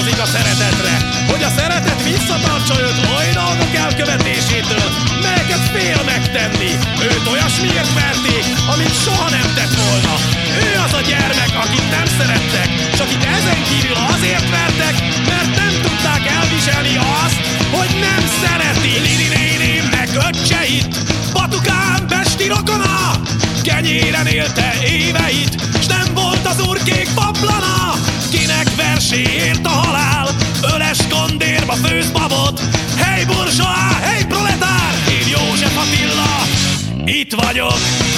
áldozik a szeretetre, hogy a szeretet visszatartsa őt oly dolgok elkövetésétől, melyeket fél megtenni. Őt olyasmiért verték, amit soha nem tett volna. Ő az a gyermek, akit nem szerettek, s akit ezen kívül azért vertek, mert nem tudták elviselni azt, hogy nem szereti. Lili néném meg öccseit, Batukám pesti rokona, kenyéren élte éveit, s nem volt az urkék paplana. Kinek verséért a halál, öles kondérba főz babot. Hey burzsóá, hey proletár, én József Attila, itt vagyok.